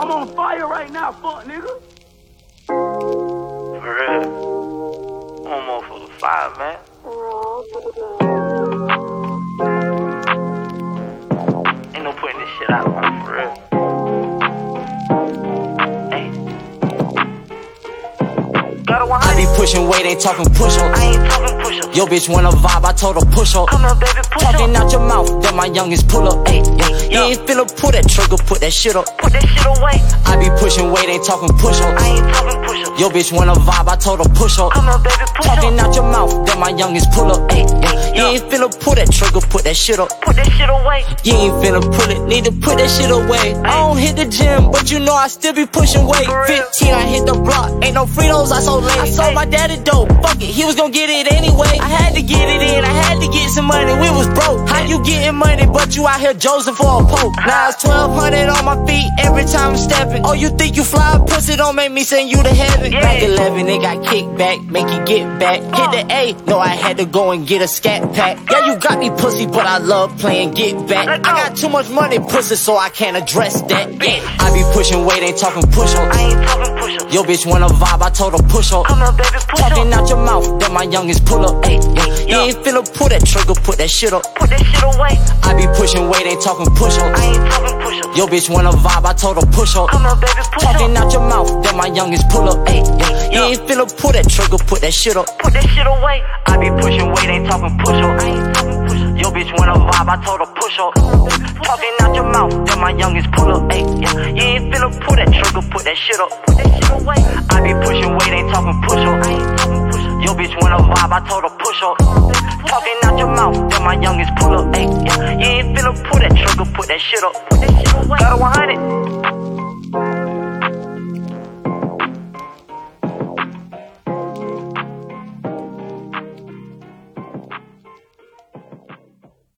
I'm on fire right now, fuck nigga. For real. I'm on motherfucker fire, man. Ain't no putting this shit out, man, for real. I be pushing weight, ain't talking push-up. I ain't talking push-up. Yo bitch wanna vibe, I told her push up. Come on, baby, push up. Talking out your mouth, then my youngest pull up. Ayy, you ain't finna pull that trigger, put that shit up. Put that shit away. I be pushing weight, ain't talking push-up. I ain't talking push-up. Yo bitch wanna vibe, I told her push up. Come on, baby, push up. Talking out your mouth, then my youngest pull up. Ayy, you ain't finna pull that trigger, put that shit up. Put that shit away. You ain't finna pull it, need to put that shit away. I don't hit the gym, but you know I still be pushing weight. 15, I hit the block, ain't no Fritos, I so late. I sold my daddy dope, fuck it, he was gon' get it anyway. I had to get it in, I had to get some money, we was broke. How you getting money, but you out here Joseph for a poke? Now it's 1200 on my feet every time I'm stepping. Oh, you think you fly, pussy, don't make me send you to heaven. Back 11, it got kicked back, make you get back. Hit the A, no, I had to go and get a scat pack. Yeah, you got me pussy, but I love playing get back. I got too much money, pussy, so I can't address that. Yeah, I be pushing weight, ain't talking push up. I ain't talking push-up. Yo bitch wanna vibe, I told her push up. Come on, baby, push up. Talking out your mouth, then my youngest pull up. Ayy, you ain't finna pull that trigger, put that shit up. Put that shit away. I be pushing weight, ain't talking push up. I ain't talking push-up. Yo bitch wanna vibe, I told her push up. Come on, baby, push up. Talking out your mouth, then my youngest pull up. Ayy, you ain't finna pull that trigger, put that shit up. Put that shit away. I be pushing weight, ain't talking push up. I ain't talking push-up. Yo bitch wanna vibe, I told her push up. Talking out your mouth, then my youngest pull up. Ayy, you ain't finna pull that trigger, put that shit up. Put that shit away. I be pushing weight, ain't talking push up. I ain't talking push-up. Yo bitch wanna vibe, I told her push up. Talking out your mouth, then my youngest pull up. Ayy, you ain't finna pull that trigger, put that shit up. Put that shit away. Got a 100.